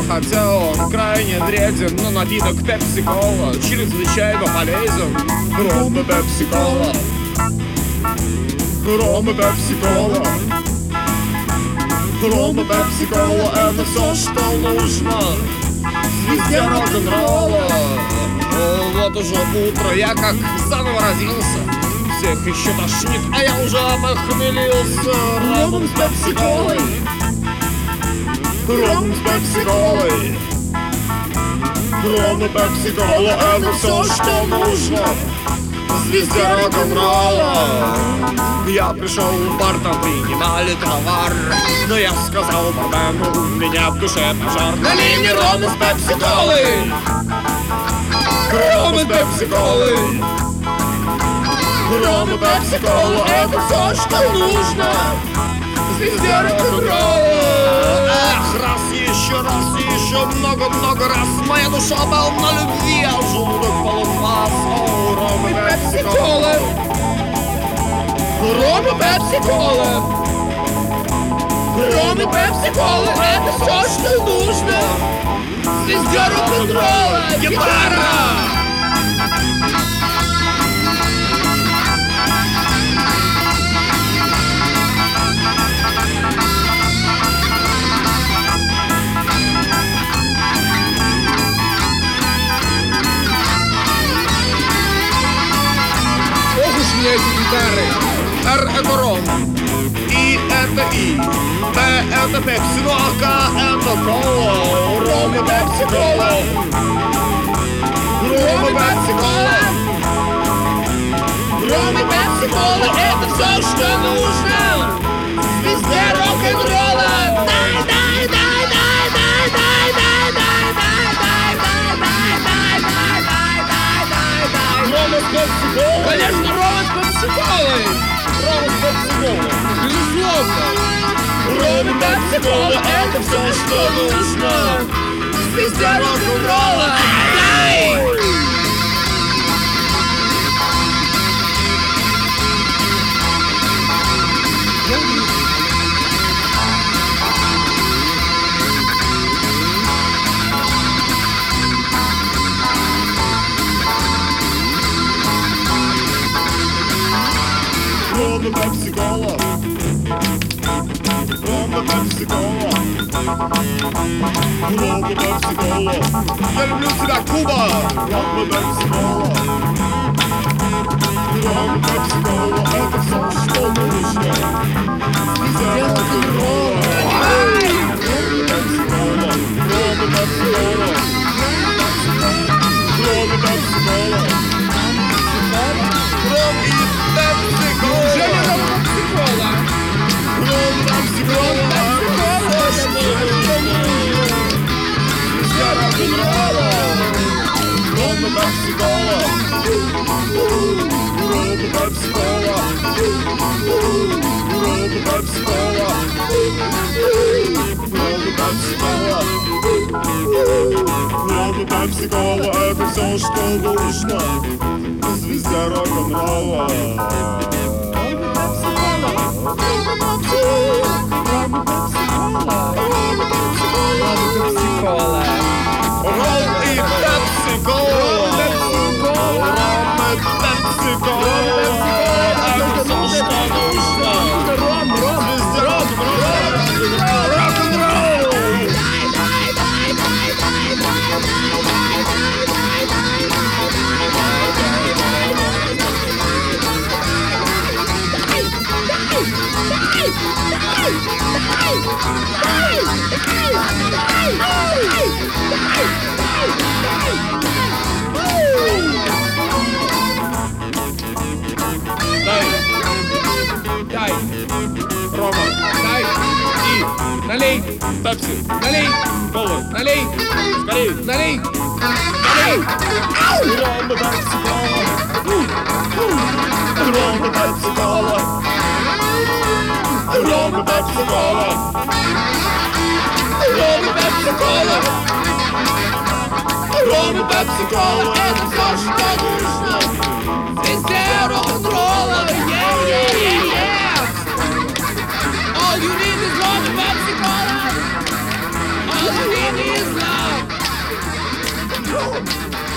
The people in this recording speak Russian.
хотя он крайне вреден, но напиток пепси-кола чрезвычайно полезен. Ром и пепси-кола, ром и пепси-кола, ром и пепси-кола — это все, что нужно в звезде рок-н-ролла. Вот уже утро, я как заново родился. Всех еще тошнит, а я уже похмелился. Ромом с пепси-колой, ром с пепси-колой, ром и пепси-кола — это все, что нужно в звезде рок-н-ролла. Я пришел в бар, там принимали товар, но я сказал бармену, у меня в душе пожар. Налей мне рому с пепси-колой, ром и пепси-колой, ром и пепси-кола — это все, что нужно в звезде рок-н-ролла. Эх, раз и еще много-много раз моя душа полна любви, а желудок полон вас. О, ром и пепси-кола, ром и пепси-кола, ром и пепси-кола — это все, что нужно в звезде рок-н-ролла. Гитара! Эти гитары. Р — это ром, И — это И, П — это пепси, ну а К — это кола. Ром и пепси-кола, ром и пепси-кола, ром и пепси-кола — это все, что нужно везде рок-н-ролла. Дай, дай, дай, дай, дай, дай, дай, дай, дай, дай, дай, дай, дай, дай, дай. Рома с пепси-колой. Конечно, Рома с пепси-колой. Рома с пепси-колой. Безусловно. Рома и пепси-кола — это все, что нужно везде рок-н-ролла. Дай! Ром и пепси-кола, ром и пепси-кола, ром и пепси-кола. Я люблю тебя, Куба. Ром и пепси-кола, ром и пепси-кола — это все, что нужно везде рок-н-ролла. Ром и пепси-кола, ром и пепси-кола, ром и пепси-кола, ром и пепси-кола. Неужели ром и пепси-кола? Ром и пепси-кола — это все, что нужно везде рок-н-ролла. Ром и пепси-кола, ром и пепси-кола, ром и пепси-кола, ром и пепси-кола, ром и пепси-кола — это все, что нужно в звезде рок-н-ролла. Дай, Рома, дай, И, налей, пепси, налей, колу, налей, скорей, налей, налей. Ром и пепси-кола, ром и пепси-кола, ром и пепси-кола, ром и пепси-кола, ром и пепси-кола — это все, что нужно везде рок-н-ролла. All you need is rum and Pepsi-Cola. All божевільний знак.